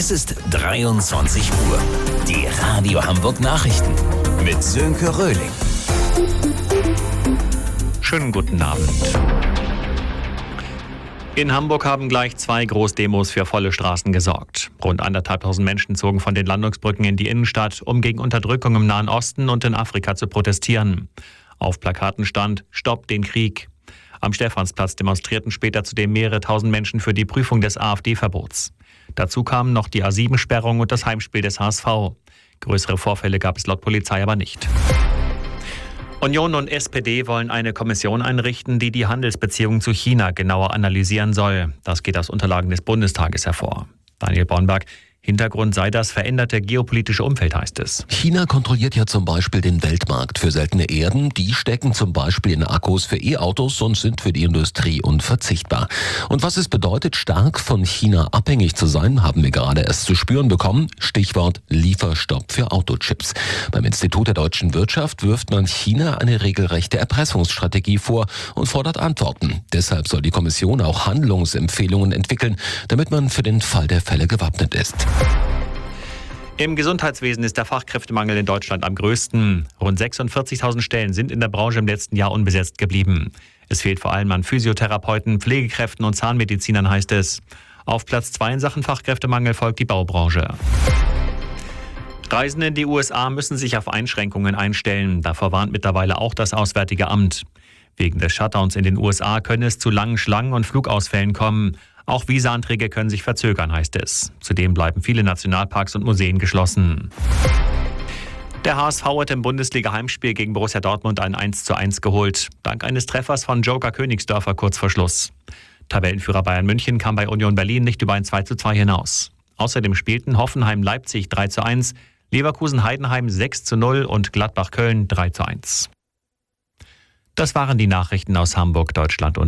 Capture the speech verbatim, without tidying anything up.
Es ist dreiundzwanzig Uhr. Die Radio Hamburg Nachrichten mit Sönke Röhling. Schönen guten Abend. In Hamburg haben gleich zwei Großdemos für volle Straßen gesorgt. Rund anderthalbtausend Menschen zogen von den Landungsbrücken in die Innenstadt, um gegen Unterdrückung im Nahen Osten und in Afrika zu protestieren. Auf Plakaten stand „Stopp den Krieg". Am Stephansplatz demonstrierten später zudem mehrere tausend Menschen für die Prüfung des AfD-Verbots. Dazu kamen noch die A sieben Sperrung und das Heimspiel des H S V. Größere Vorfälle gab es laut Polizei aber nicht. Union und S P D wollen eine Kommission einrichten, die die Handelsbeziehungen zu China genauer analysieren soll. Das geht aus Unterlagen des Bundestages hervor. Daniel Bornberg: Hintergrund sei das veränderte geopolitische Umfeld, heißt es. China kontrolliert ja zum Beispiel den Weltmarkt für seltene Erden. Die stecken zum Beispiel in Akkus für E-Autos und sind für die Industrie unverzichtbar. Und was es bedeutet, stark von China abhängig zu sein, haben wir gerade erst zu spüren bekommen. Stichwort Lieferstopp für Autochips. Beim Institut der deutschen Wirtschaft wirft man China eine regelrechte Erpressungsstrategie vor und fordert Antworten. Deshalb soll die Kommission auch Handlungsempfehlungen entwickeln, damit man für den Fall der Fälle gewappnet ist. Im Gesundheitswesen ist der Fachkräftemangel in Deutschland am größten. Rund sechsundvierzigtausend Stellen sind in der Branche im letzten Jahr unbesetzt geblieben. Es fehlt vor allem an Physiotherapeuten, Pflegekräften und Zahnmedizinern, heißt es. Auf Platz zwei in Sachen Fachkräftemangel folgt die Baubranche. Reisende in die U S A müssen sich auf Einschränkungen einstellen. Davor warnt mittlerweile auch das Auswärtige Amt. Wegen des Shutdowns in den U S A können es zu langen Schlangen und Flugausfällen kommen. Auch Visa-Anträge können sich verzögern, heißt es. Zudem bleiben viele Nationalparks und Museen geschlossen. Der H S V hat im Bundesliga-Heimspiel gegen Borussia Dortmund ein eins zu eins geholt. Dank eines Treffers von Joker Königsdörfer kurz vor Schluss. Tabellenführer Bayern München kam bei Union Berlin nicht über ein zwei zu zwei hinaus. Außerdem spielten Hoffenheim-Leipzig drei zu eins, Leverkusen-Heidenheim sechs zu null und Gladbach-Köln drei zu eins. Das waren die Nachrichten aus Hamburg, Deutschland und